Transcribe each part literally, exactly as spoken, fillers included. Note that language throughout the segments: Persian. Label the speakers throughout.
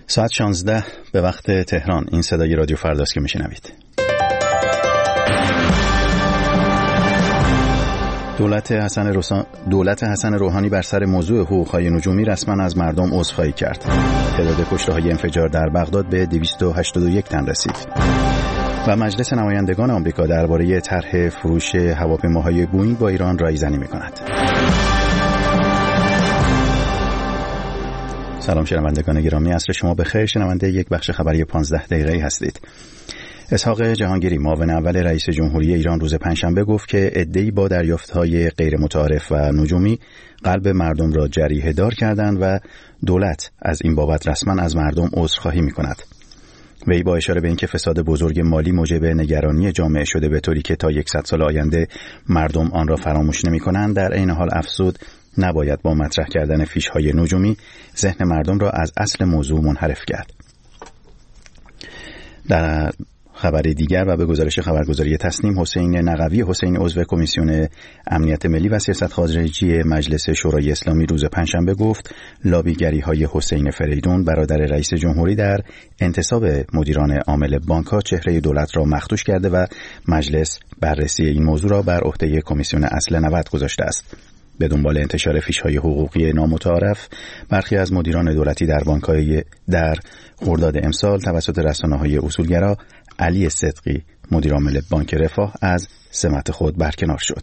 Speaker 1: ساعت شانزده به وقت تهران. این صدای رادیو فرداست که میشنوید. دولت حسن روسا... دولت حسن روحانی بر سر موضوع حقوق‌های نجومی رسما از مردم عذرخواهی کرد. تعداد کشته‌های انفجار در بغداد به دویست و هشتاد و یک تن رسید. و مجلس نمایندگان آمریکا درباره طرح فروش هواپیماهای بوئینگ با ایران رایزنی می‌کند. سلام شنوندگان گرامی، عصر شما بخیر. شنونده یک بخش خبری پانزده دقیقه‌ای هستید. اسحاق جهانگیری، معاون اول رئیس جمهوری ایران، روز پنجشنبه گفت که عده‌ای با دریافت‌های غیر متعارف و نجومی قلب مردم را جریحه دار کردند و دولت از این بابت رسما از مردم عذرخواهی می‌کند. وی با اشاره به اینکه فساد بزرگ مالی موجب نگرانی جامعه شده به طوری که تا صد سال آینده مردم آن را فراموش نمی‌کنند، در عین حال افزود نباید با مطرح کردن فیش‌های نجومی ذهن مردم را از اصل موضوع منحرف کرد. در خبر دیگر و به گزارش خبرگزاری تسنیم، حسین نقوی حسین عضو کمیسیون امنیت ملی و سیاست خارجی مجلس شورای اسلامی روز پنجشنبه گفت لابیگری‌های حسین فریدون برادر رئیس جمهوری در انتصاب مدیران عامل بانک‌ها چهره دولت را مخدوش کرده و مجلس بررسی این موضوع را بر عهده کمیسیون اصل نود گذاشته است. به دنبال انتشار فیش‌های حقوقی نامتعارف، برخی از مدیران دولتی در بانک‌های در خرداد امسال توسط رسانه‌های اصولگرا علی صدقی، مدیر عامل بانک رفاه، از سمت خود برکنار شد.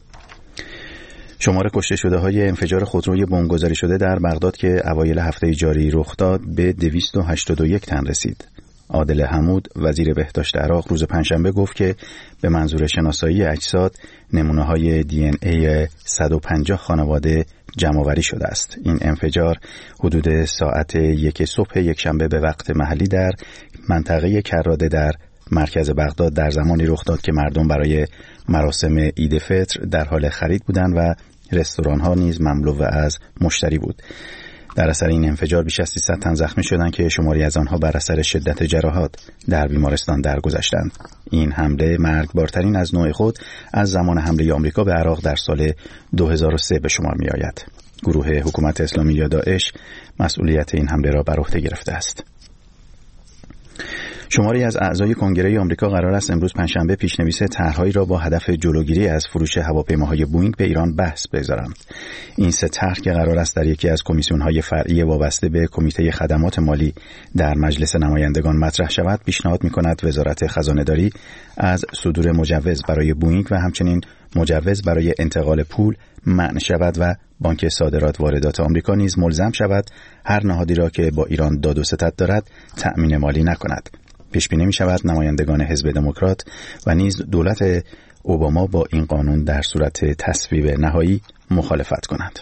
Speaker 1: شمار کشته شده های انفجار خودروی بمبگذاری شده در بغداد که اوایل هفته جاری رخ داد به دویست و هشتاد و یک تن رسید. عادل حمود، وزیر بهداشت عراق، روز پنجشنبه گفت که به منظور شناسایی اجساد نمونه‌های دی ان ای صد و پنجاه خانواده جمع‌آوری شده است. این انفجار حدود ساعت یک صبح یکشنبه به وقت محلی در منطقه کراده در مرکز بغداد در زمانی رخ داد که مردم برای مراسم عید فطر در حال خرید بودند و رستوران‌ها نیز مملو از مشتری بود. در اثر این انفجار بیش از سیصد تن زخمی شدند که شماری از آنها بر اثر شدت جراحات در بیمارستان درگذشتند. این حمله مرگبارترین از نوع خود از زمان حمله آمریکا به عراق در سال دو هزار و سه به شمار می آید. گروه حکومت اسلامی یا داعش مسئولیت این حمله را بر عهده گرفته است. شماری از اعضای کنگره آمریکا قرار است امروز پنجشنبه پیشنویس طرح‌هایی را با هدف جلوگیری از فروش هواپیماهای بوئینگ به ایران بحث بگذارند. این سه طرح که قرار است در یکی از کمیسیون‌های فرعی وابسته به کمیته خدمات مالی در مجلس نمایندگان مطرح شود، پیشنهاد می‌کند وزارت خزانه‌داری از صدور مجوز برای بوئینگ و همچنین مجوز برای انتقال پول منع شود و بانک صادرات واردات آمریکا نیز ملزم شود هر نهادی را که با ایران داد و ستد دارد تأمین مالی نکند. پیش بینی می شود نمایندگان حزب دموکرات و نیز دولت اوباما با این قانون در صورت تصویب نهایی مخالفت کنند.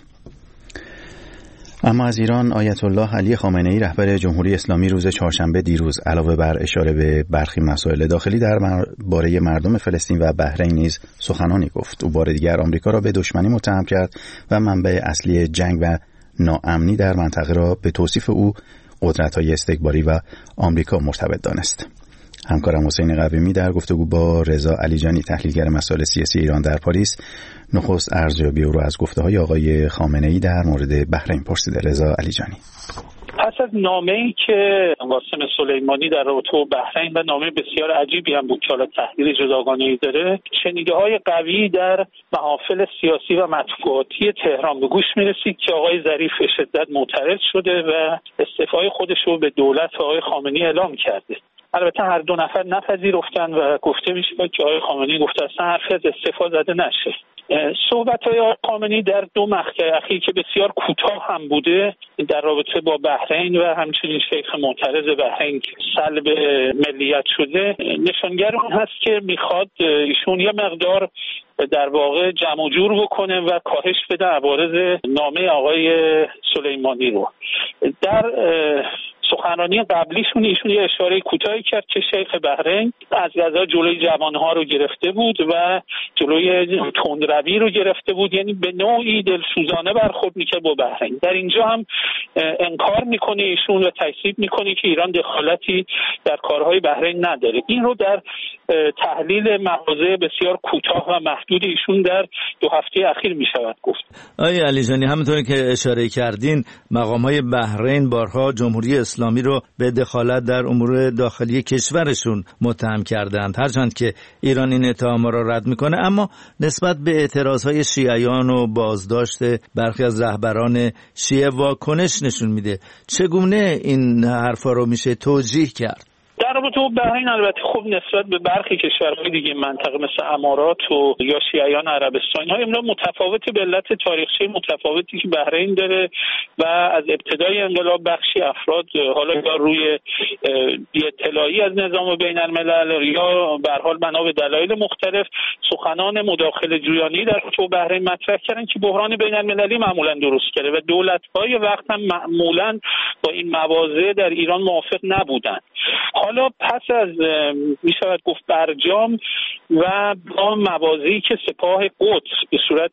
Speaker 1: اما از ایران، آیت الله علی خامنه‌ای رهبر جمهوری اسلامی روز چهارشنبه دیروز علاوه بر اشاره به برخی مسائل داخلی درباره مردم فلسطین و بحرین نیز سخنانی گفت. او بار دیگر آمریکا را به دشمنی متهم کرد و منبع اصلی جنگ و ناامنی در منطقه را به توصیف او قدرت‌های استکباری و آمریکا مرتبط دانست. همکارم حسین قویمی در گفتگو با رضا علیجانی، تحلیلگر مسائل سیاسی ایران در پاریس، نخست ارزیابی او را از گفته‌های آقای خامنه‌ای در مورد بحرین پرسیده. رضا علیجانی:
Speaker 2: پس از نامه‌ای که قاسم سلیمانی در رابطه با بحرین و نامه بسیار عجیبی هم بود که حالا تحلیل جداگانه‌ای داره، شنیده‌های قوی در محافل سیاسی و مطبوعاتی تهران به گوش می‌رسید که آقای ظریف به شدت معترض شده و استعفای خودش رو به دولت و آقای خامنه‌ای اعلام کرده. البته هر دو نفر نپذیرفتن و گفته میشه که آقای خامنه‌ای گفته اصلا حرفی از استعفا زده نشه. صحبت‌های آقای خامنه‌ای در دو مقطع اخیر که بسیار کوتاه هم بوده در رابطه با بحرین و همچنین شیخ معترض بحرین سلب ملیت شده، نشانگر اون هست که میخواد ایشون یه مقدار در واقع جمع و جور بکنه و کاهش بده عوارض نامه آقای سلیمانی رو. در سخنرانی قبلیشون ایشون یه اشاره کوتاهی کرد که شیخ بحرین از غذا جلوی جوانها رو گرفته بود و جلوی تندروی رو گرفته بود، یعنی به نوعی دلسوزانه برخورد میکرد با بحرین. در اینجا هم انکار میکنه ایشون و تکذیب میکنه که ایران دخالتی در کارهای بحرین نداره. این رو در تحلیل مواضع بسیار کوتاه و محدود ایشون در دو هفته اخیر می شود گفت.
Speaker 3: آقای علیجانی، همونطور که اشاره کردین مقام‌های بحرین بارها جمهوری اسلامی رو به دخالت در امور داخلی کشورشون متهم کردند، هرچند که ایران این اتهام‌ها را رد میکنه، اما نسبت به اعتراضهای شیعیان و بازداشت برخی از رهبران شیعه واکنش نشون میده. چگونه این حرفا رو میشه توجیه کرد؟
Speaker 2: در رابطه با بحرین البته خب نسبت به برخی کشورهای دیگه منطقه مثل امارات و یا شیعیان عربستان ها امروز متفاوت به علت تاریخچه متفاوتی که بحرین داره و از ابتدای انقلاب بخشی افراد حالا یا روی بی اطلاعی از نظام بین الملل یا به هر حال بنا به دلایل مختلف سخنان مداخله جویانه در تو بحرین مطرح کردن که بحران بین المللی معمولا درست کرده و دولت‌های وقت هم معمولا با این مواضع در ایران موافق نبودن. حالا پس از می شود گفت برجام و با مواضعی که سپاه قدس به صورت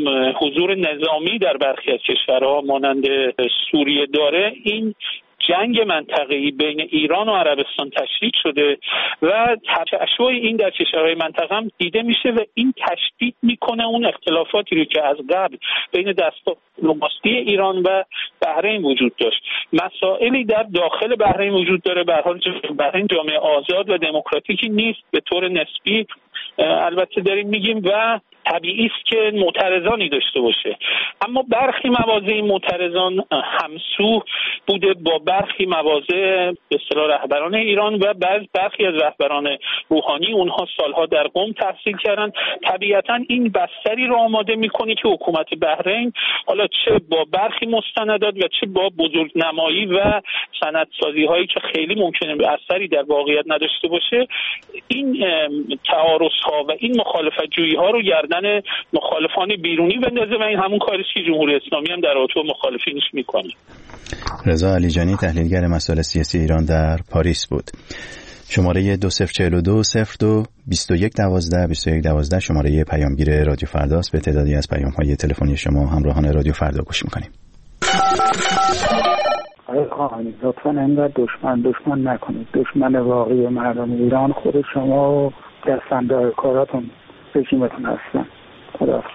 Speaker 2: حضور نظامی در برخی از کشورها مانند سوریه داره، این جنگ منطقه‌ای بین ایران و عربستان تشدید شده و تشعشع این در کشورهای منطقه هم دیده میشه و این تشدید میکنه اون اختلافاتی رو که از قبل بین دستگاه دیپلماسی ایران و بحرین وجود داشت. مسائلی در داخل بحرین وجود داره، به هر حال بحرین جامعه آزاد و دموکراتیکی نیست به طور نسبی البته داریم میگیم و طبیعی است که معترضانی داشته باشه، اما برخی مواضع معترضان همسو بوده با برخی مواضع به اصطلاح رهبران ایران و بعض برخی از رهبران روحانی، اونها سالها در قم تحصیل کردن. طبیعتا این بستری رو آماده میکنه که حکومت بحرین حالا چه با برخی مستندات و چه با بزرگنمایی و سندسازی هایی که خیلی ممکنه به اثری در واقعیت نداشته باشه این تعارض ها و این مخالفت جویی ها رو گردن مخالفان بیرونی بندازه و این همون کاری که جمهوری اسلامی هم در رابطه با مخالفینش میکنه.
Speaker 1: رضا علیجانی، تحلیلگر مسائل سیاسی ایران در پاریس بود. شماره دو صفر چهل و دو صفر دو بیست و یک دوازده بیست و یک دوازده شماره پیامگیر رادیو فرداست. به تعدادی از پیام‌های تلفنی شما همراهان رادیو فردا گوش می‌کنیم.
Speaker 4: آقای خامنه‌ای لطفاً انقدر دشمن دشمن نکنید. دشمن واقعی مردم ایران خود شما و دستاندار کاراتون رژیمتون هستن. خدا.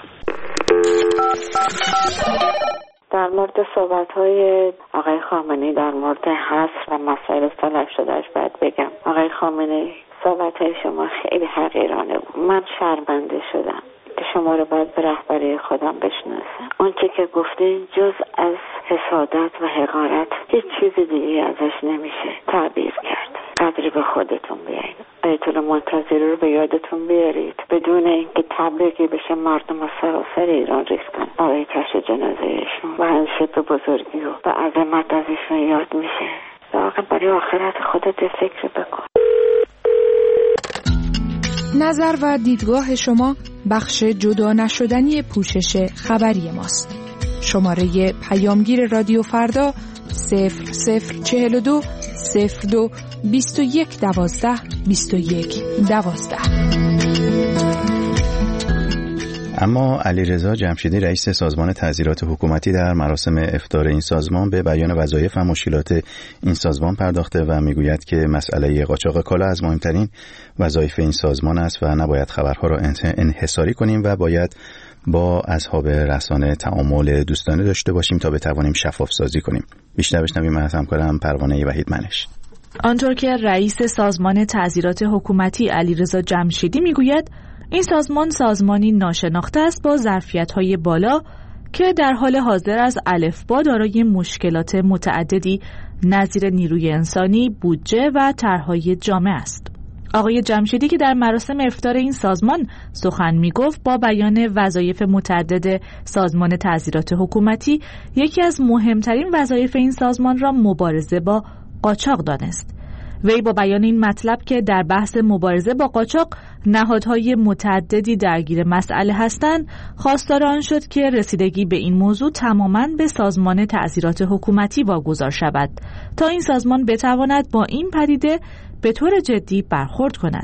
Speaker 5: در مورد صحبت‌های آقای خامنه‌ای در مورد حصر و مسائل سال هشتاد و هشت باید بگم آقای خامنه‌ای صحبت‌های شما خیلی حقیرانه بود. من شرمنده شدم که شما رو باید به رهبری خودم بشناسم. اون چه که گفتین جز از حسادت و حقارت هیچ چیز دیگه ازش نمیشه تعبیر کرد. قدری به خودتون بیاین. آیت الله منتظری رو به یادتون بیارید بدون اینکه تبلیغی بشه مردم از سراسر ایران ریختن برای کشف جنازه‌شون و همیشه به بزرگی و به عظمت ازشون یاد میشه. واقعا برای آخرت خودت فکر بکن.
Speaker 6: نظر و دیدگاه شما بخش جدا نشدنی پوشش خبری ماست. شماره پیامگیر رادیو فردا صفر صفر چهل و دو صفر دو بیست و یک دوازده بیست و یک دوازده.
Speaker 1: اما علیرضا جمشیدی رئیس سازمان تعزیرات حکومتی در مراسم افطار این سازمان به بیان وظایف و مشکلات این سازمان پرداخته و میگوید که مسئله قاچاق کالا از مهمترین وظایف این سازمان است و نباید خبرها را انحصاری کنیم و باید با اصحاب رسانه تعامل دوستانه داشته باشیم تا بتوانیم شفاف سازی کنیم. بیشتر بشنویم از همکارم پروانه وحید منش.
Speaker 7: آنطور که رئیس سازمان تعزیرات حکومتی علیرضا جمشیدی میگوید این سازمان سازمانی ناشناخته است با ظرفیت‌های بالا که در حال حاضر از الفبا دارای مشکلات متعددی نظیر نیروی انسانی، بودجه و طرح‌های جامع است. آقای جمشیدی که در مراسم افطار این سازمان سخن می‌گفت با بیان وظایف متعدد سازمان تعزیرات حکومتی یکی از مهمترین وظایف این سازمان را مبارزه با قاچاق دانست. وی با بیان این مطلب که در بحث مبارزه با قاچاق نهادهای متعددی درگیر مسئله هستند، خواستار آن شد که رسیدگی به این موضوع تماماً به سازمان تعزیرات حکومتی واگذار شود تا این سازمان بتواند با این پدیده به طور جدی برخورد کند.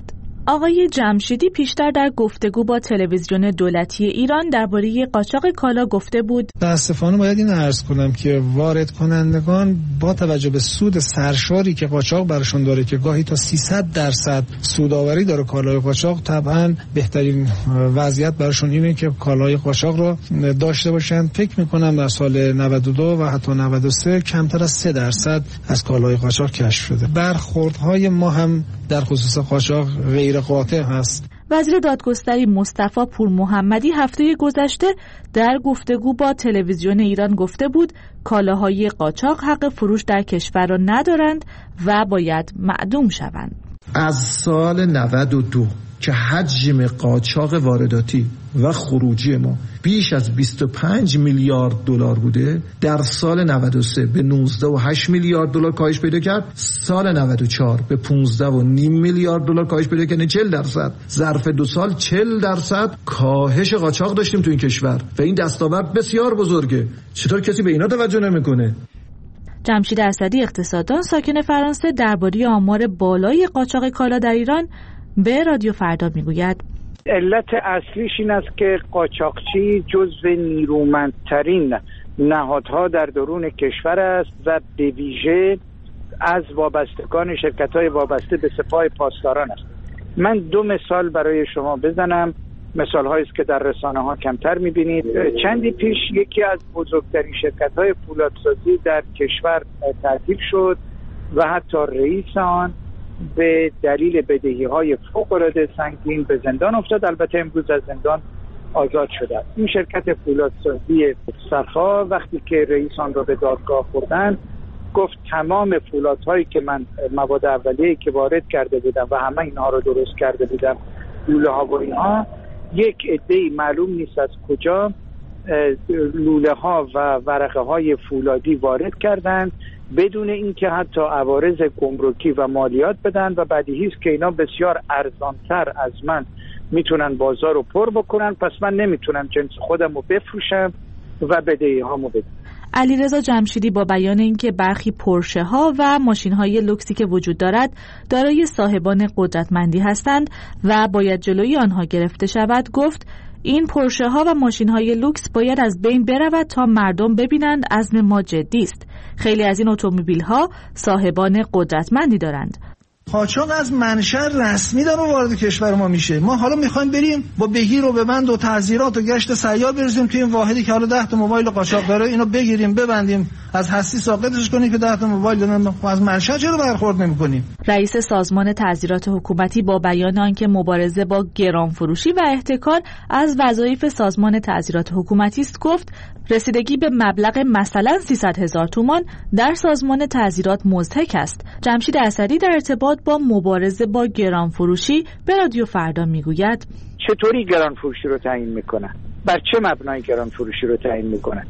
Speaker 7: آقای جمشیدی پیشتر در گفتگو با تلویزیون دولتی ایران درباره قاچاق کالا گفته بود:
Speaker 8: متاسفانه باید این عرض کنم که وارد کنندگان با توجه به سود سرشاری که قاچاق براشون داره که گاهی تا سیصد درصد سودآوری داره کالای قاچاق، طبعا بهترین وضعیت براشون اینه که کالای قاچاق رو داشته باشن. فکر میکنم در سال نود و دو و حتی نود و سه کمتر از سه درصد از کالای قاچاق کشف شده. برخوردهای ما هم در خصوص قاچاق غیر قاطع هست.
Speaker 7: وزیر دادگستری مصطفی پور محمدی هفته گذشته در گفتگو با تلویزیون ایران گفته بود کالاهای قاچاق حق فروش در کشور را ندارند و باید معدوم شوند.
Speaker 9: از سال نود و دو که حجم قاچاق وارداتی و خروجی ما بیش از بیست و پنج میلیارد دلار بوده، در سال نود و سه به نوزده و هشت میلیارد دلار کاهش پیدا کرد، سال نود و چهار به پانزده و نیم میلیارد دلار کاهش پیدا کرد. چهل درصد ظرف دو سال چهل درصد کاهش قاچاق داشتیم تو این کشور و این دستاورد بسیار بزرگه. چطور کسی به اینا توجه نمیکنه؟
Speaker 7: جمشید اسدی اقتصاددان ساکن فرانسه درباره آمار بالای قاچاق کالا در ایران به رادیو فردا میگوید:
Speaker 4: علت اصلیش این است که قاچاقچی جزو نیرومندترین نهادها در درون کشور است و به ویژه از وابستگان شرکت‌های وابسته به سپاه پاسداران است. من دو مثال برای شما بزنم، مثال‌هایی است که در رسانه‌ها کمتر می‌بینید. چندی پیش یکی از بزرگترین شرکت‌های فولادسازی در کشور تعطیل شد و حتی رئیس آن به دلیل بدهی‌های فوق‌العاده سنگین به زندان افتاد. البته امروز از زندان آزاد شده. این شرکت فولادسازی صفا وقتی که رئیس آن را به دادگاه بردن گفت تمام فولادهایی که من مواد اولیه‌ای که وارد کرده بودم و همه اینها رو درست کرده بودم، لوله ها و اینها، یک عده‌ای معلوم نیست از کجا لوله ها و ورقه های فولادی وارد کردند بدون اینکه حتی عوارض گمرکی و مالیات بدن و بدیهی است که اینا بسیار ارزانتر از من میتونن بازار رو پر بکنن، پس من نمیتونم جنس خودم رو بفروشم و بدهی هامو بدم.
Speaker 7: علیرضا جمشیدی با بیان اینکه برخی پورشه ها و ماشین های لوکسی که وجود دارد دارای صاحبان قدرتمندی هستند و باید جلوی آنها گرفته شود، گفت این پورشه ها و ماشین های لوکس باید از بین برود تا مردم ببینند عزم ما جدی است. خیلی از این اتومبیل ها صاحبان قدرتمندی دارند.
Speaker 8: قاچاق از منشأ رسمی داره وارد کشور ما میشه. ما حالا میخوایم بریم با بگیر و ببند و تعزیرات و گشت سیار بریزیم توی این واحدی که حالا ده تا موبایل قاچاق داره، اینو بگیریم ببندیم از هستی ساقطش کنیم که ده تا موبایل دارن. از منشأ چرا برخورد نمی‌کنیم؟
Speaker 7: رئیس سازمان تعزیرات حکومتی با بیان آنکه مبارزه با گرانفروشی و احتکار از وظایف سازمان تعزیرات حکومتی است گفت رسیدگی به مبلغ مثلا سیصد هزار تومان در سازمان تعزیرات مضحک است. جمشید اسدی در ارتباط با مبارزه با گرانفروشی به رادیو فردا میگوید:
Speaker 4: چطوری گرانفروشی رو تعیین میکنن؟ بر چه مبنای گرانفروشی رو تعیین میکنن؟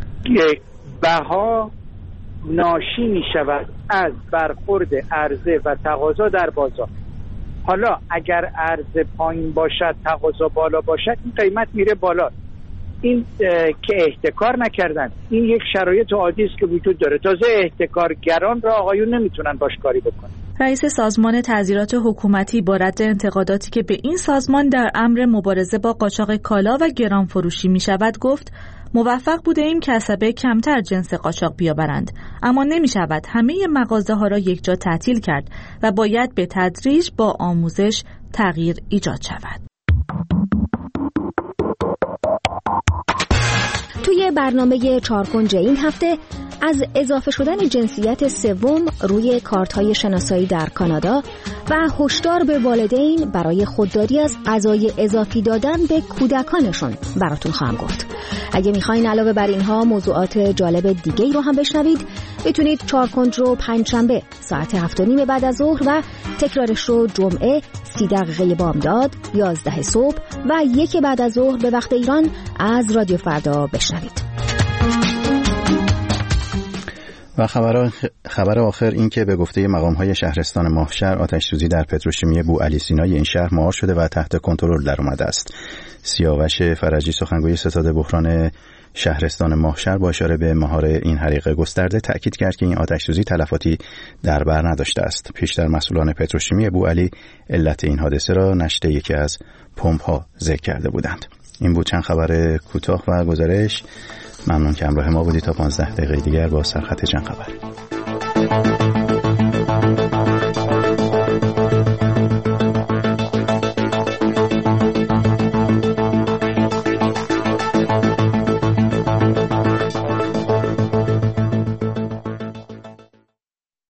Speaker 4: بها ناشی میشود از برخورد عرضه و تقاضا در بازار. حالا اگر عرضه پایین باشد تقاضا بالا باشد این قیمت میره بالا. این که احتکار نکردن، این یک شرایط عادی است که وجود داره. تازه احتکارگران را آقایون نمیتونن باش کاری بکنن.
Speaker 7: رئیس سازمان تعزیرات حکومتی با رد انتقاداتی که به این سازمان در امر مبارزه با قاچاق کالا و گرانفروشی می شود گفت موفق بوده ایم کسبه کمتر جنس قاچاق بیاورند، اما نمی شود همه مغازه ها را یک جا تعطیل کرد و باید به تدریج با آموزش تغییر ایجاد شود.
Speaker 10: توی برنامه چارکنج این هفته از اضافه شدن جنسیت سوم روی کارت‌های شناسایی در کانادا و هشدار به والدین برای خودداری از غذای اضافی دادن به کودکانشون براتون خواهم گفت. اگه میخواین علاوه بر اینها موضوعات جالب دیگه‌ای رو هم بشنوید، میتونید چارکنج رو پنجشنبه ساعت هفت و نیم بعد از ظهر و تکرارش رو جمعه سی دقیقه بامداد یازده صبح و یک بعد از ظهر به وقت ایران از رادیو فردا بشنوید.
Speaker 1: و خبر خبر آخر این که به گفته مقام‌های شهرستان ماهشهر آتش‌سوزی در پتروشیمی بوعلی سینای این شهر مهار شده و تحت کنترل در آمده است. سیاوش فرجی سخنگوی ستاد بحران شهرستان ماهشهر با اشاره به مهار این حریق گسترده تأکید کرد که این آتش‌سوزی تلفاتی در بر نداشته است. پیشتر مسئولان پتروشیمی بوعلی علت این حادثه را نشت یکی از پمپ‌ها ذکر کرده بودند. این بود چند خبر کوتاه و گزارش. ممنون که همراه ما بودید. تا پانزده دقیقه دیگر با سرخط چند خبر.